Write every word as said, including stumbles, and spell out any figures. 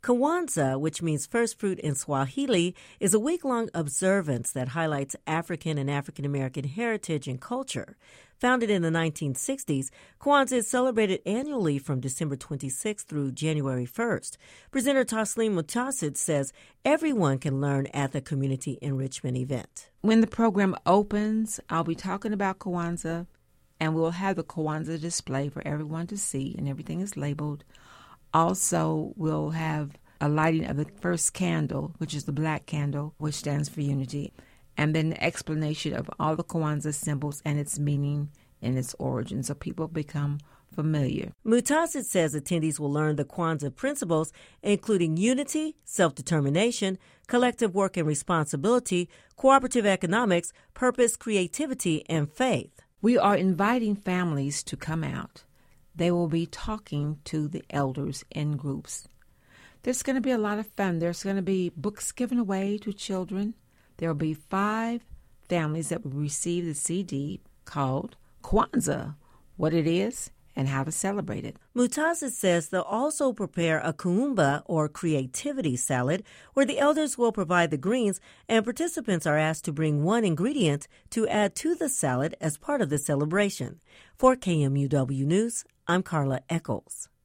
Kwanzaa, which means first fruit in Swahili, is a week-long observance that highlights African and African American heritage and culture. Founded in the nineteen sixties, Kwanzaa is celebrated annually from December twenty-sixth through January first. Presenter Taslim Mutasid says everyone can learn at the community enrichment event. When the program opens, I'll be talking about Kwanzaa, and we'll have the Kwanzaa display for everyone to see, and everything is labeled. Also, we'll have a lighting of the first candle, which is the black candle, which stands for unity, and then the explanation of all the Kwanzaa symbols and its meaning and its origin, so people become familiar. Mutasid says attendees will learn the Kwanzaa principles, including unity, self-determination, collective work and responsibility, cooperative economics, purpose, creativity, and faith. We are inviting families to come out. They will be talking to the elders in groups. There's going to be a lot of fun. There's going to be books given away to children. There will be five families that will receive the C D called Kwanzaa, what it is and how to celebrate it. Mutasid says they'll also prepare a kuumba, or creativity salad, where the elders will provide the greens and participants are asked to bring one ingredient to add to the salad as part of the celebration. For K M U W News, I'm Carla Eccles.